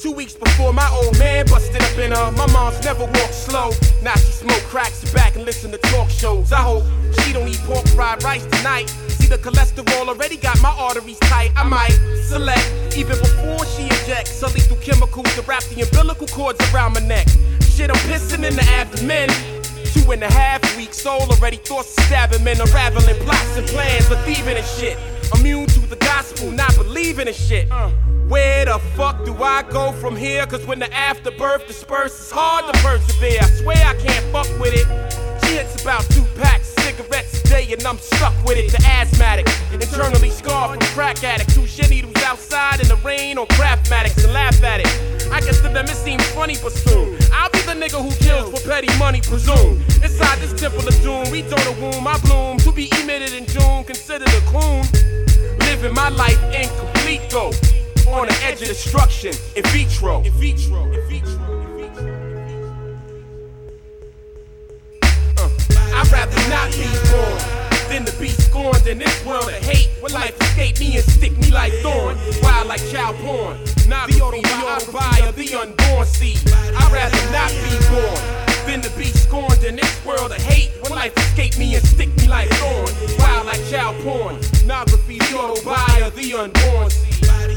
2 weeks before my old man busted up in her. My mom's never walked slow. Now she smoke crack, sit back and listen to talk shows. I hope she don't eat pork fried rice tonight. See, the cholesterol already got my arteries tight. I might select, even before she injects a lethal chemicals to wrap the umbilical cords around my neck. Shit, I'm pissing in the abdomen. 2.5 weeks old, already thoughts of stabbing men, unraveling plots and plans for thieving and shit. Immune to the gospel, not believing in shit. Where the fuck do I go from here? Cause when the afterbirth disperses, it's hard to persevere. I swear I can't fuck with it. She hits about 2 packs, cigarettes a day, and I'm stuck with it. The asthmatic, internally scarred from crack addict. 2 shit needles outside in the rain on Craftmatics and laugh at it. I guess to them it seems funny, but soon I'll be the nigga who kills for petty money, presume. Inside this temple of doom, we don't a womb, I bloom. To be emitted in June, considered a coon. Living my life incomplete though, on the edge of destruction, in vitro. I'd rather not be born than to be scorned in this world of hate. When life escape me and stick me like thorn, wild like child porn. Not the autobiography of the unborn seed. I'd rather not be born than to be scorned in this world of hate. When life escape me and stick me like thorn, wild like child porn. Pornography, the autobiography of the unborn seed.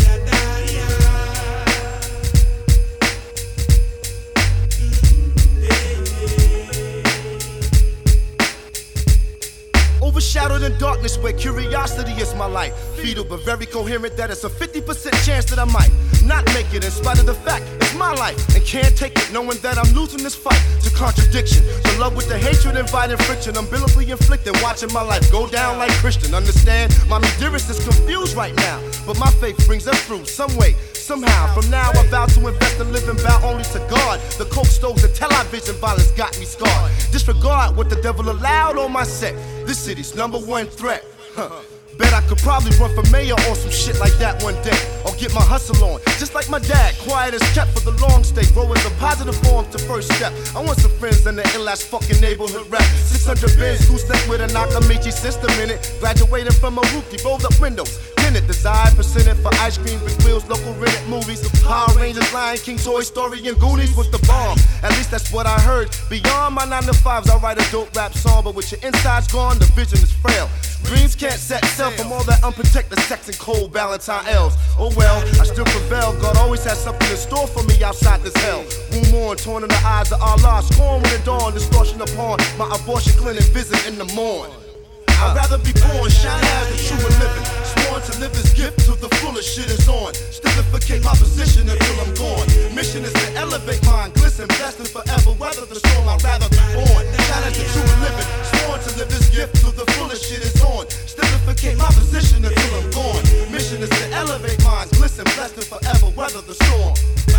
Overshadowed in darkness where curiosity is my light. Fetal but very coherent that it's a 50% chance that I might not make it in spite of the fact it's my life and can't take it knowing that I'm losing this fight to contradiction. The love with the hatred inviting friction, umbilically inflicting, watching my life go down like Christian. Understand? Mommy dearest is confused right now, but my faith brings us through some way. Somehow, from now I vow to invest and live and bow only to God. The coke stoves and television violence got me scarred. Disregard what the devil allowed on my set. This city's #1 threat. Bet I could probably run for mayor on some shit like that one day. Or get my hustle on, just like my dad. Quiet as kept for the long stay. Growing the positive form to first step. I want some friends in the ill-ass fucking neighborhood rap. 600 bins, 2-step with a Nakamichi system in it. Graduated from a rookie, rolled up windows. Desired percentage for ice cream, big wheels, local rented movies. Power Rangers, Lion King, Toy Story, and Goonies was the bomb. At least that's what I heard. Beyond my 9 to 5s, I write a dope rap song, but with your insides gone, the vision is frail. Dreams can't set sail from all that unprotected sex and cold Valentine L's. Oh well, I still prevail. God always has something in store for me outside this hell. Womb on, torn in the eyes of Allah. Scorn when the dawn, distortion upon my abortion clinic visit in the morn. I'd rather be born, shine as the true and living. Sworn to live this gift till the fullest shit is on. Stillaficate my position until I'm gone. Mission is to elevate mine, glisten, destined forever. Weather the storm, I'd rather be born. Shine as the true and living. Sworn to live this gift till the fullest shit is on. Stillaficate my position until I'm gone. Mission is to elevate mine, glisten, destined forever. Weather the storm.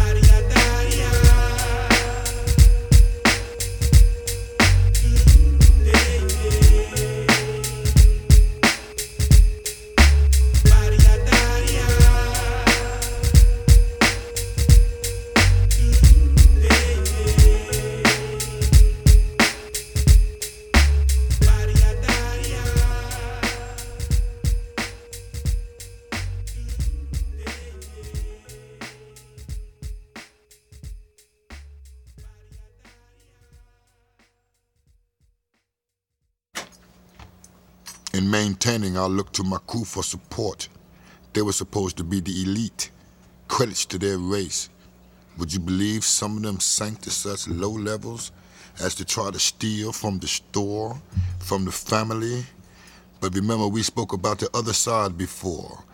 In maintaining, I looked to my crew for support. They were supposed to be the elite, credits to their race. Would you believe some of them sank to such low levels as to try to steal from the store, from the family? But remember, we spoke about the other side before.